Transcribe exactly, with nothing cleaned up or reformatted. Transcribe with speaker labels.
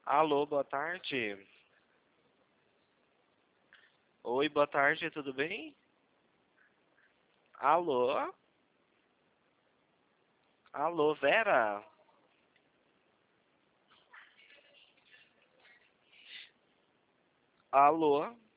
Speaker 1: Alô, boa tarde. Oi, boa tarde, tudo bem? Alô? Alô, Vera? Alô?